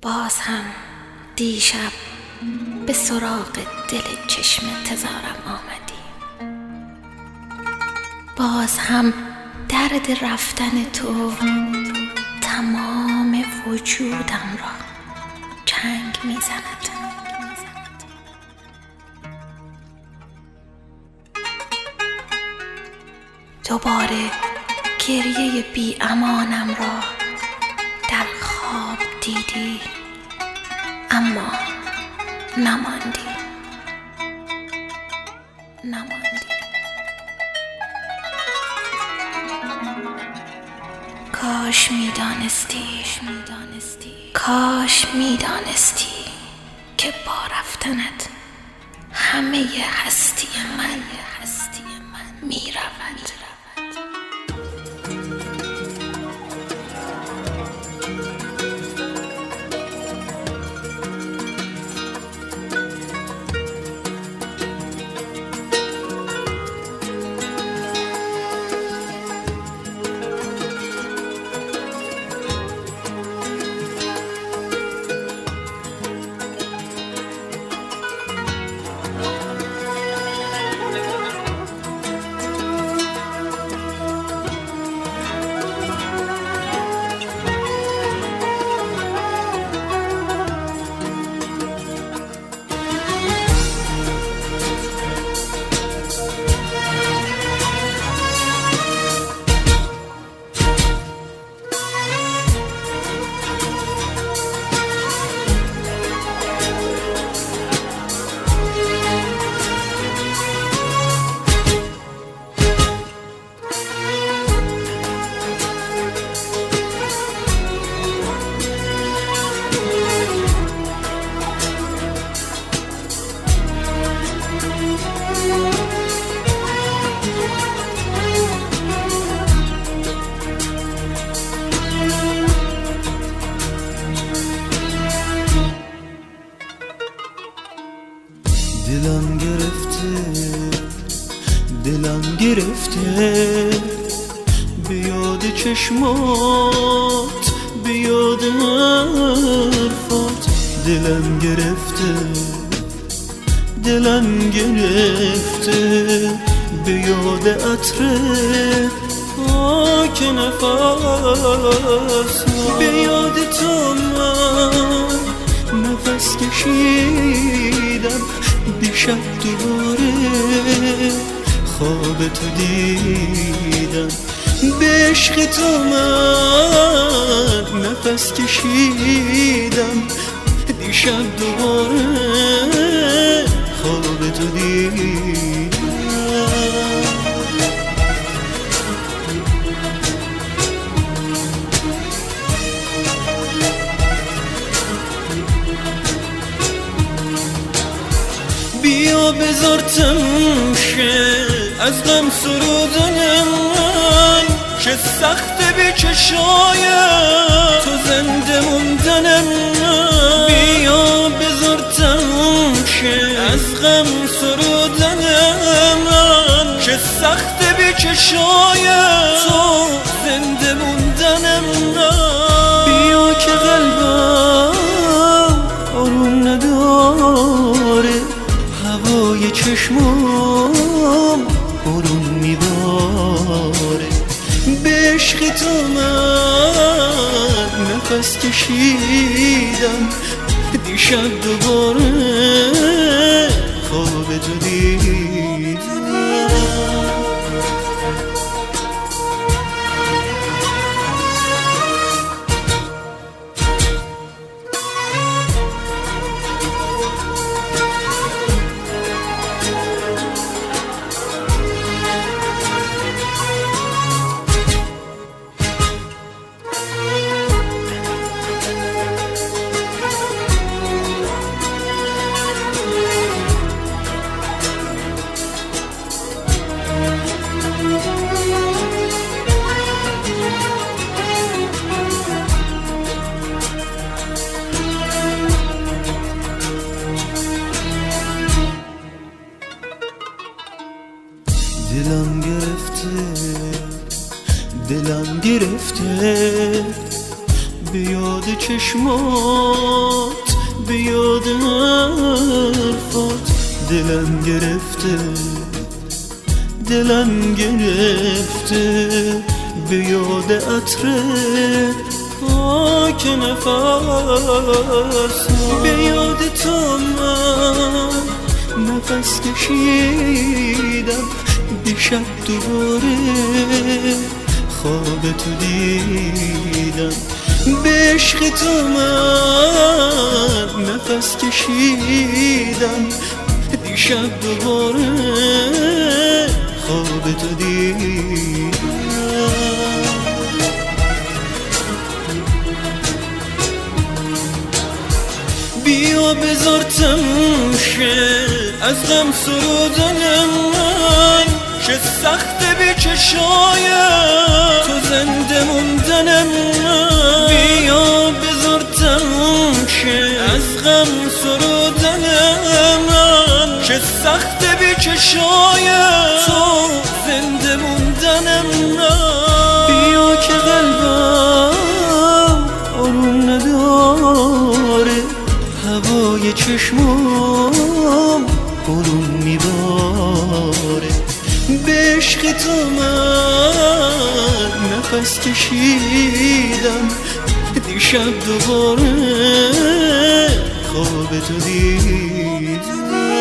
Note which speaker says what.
Speaker 1: باز هم دیشب به سراغ دل چشم انتظارم آمدی. باز هم درد رفتن تو تمام وجودم را چنگ میزند. دوباره گریه بی امانم را در خواب دیدی، اما نماندی. کاش میدانستی که با رفتنت همه هستی من میرود.
Speaker 2: دلم گرفته به یاد چشمات، به یاد حرفات. دلم گرفته به یاد عطر پاک نفس. به یاد تو من نفس کشیدم، دیشب دوباره خواب تو دیدم. به عشق تو من نفس کشیدم، دیشب دوباره خواب تو دیدم. بیا بذار تموم شه از غم سرودن من، چه سخته بی چشای تو زنده موندن من. بیا بذار تموم شه از غم سرودن من، چه سخته بی چشای تو زنده موندن من. بیا که قلبم آروم نداره، هوای چشمام برون میباره. به عشق تو من نفس کشیدم، دیشب دوباره خواب تو دیدم. دلم گرفته به یاد چشمات، به یاد حرفات دلم گرفته، دلم گرفته، به یاد عطر پاک نفس، به یاد تو من نفس کشیدم، دیشب دوباره خواب تو دیدم، به عشق تو من نفس کشیدم، دیشب دوباره خواب تو دیدم. بیا بذار تموم شه از غم سرودن من، چه سخته بی چشایم تو زنده موندن من. بیا بذار تموم شه از غم سرودن من، چه سخته بی چشایم تو زنده موندن من. بیا که قلبم آروم نداره، هوای چشمام آروم میباره، به عشق تو من نفس کشیدم، دیشب دوباره خواب تو دیدم.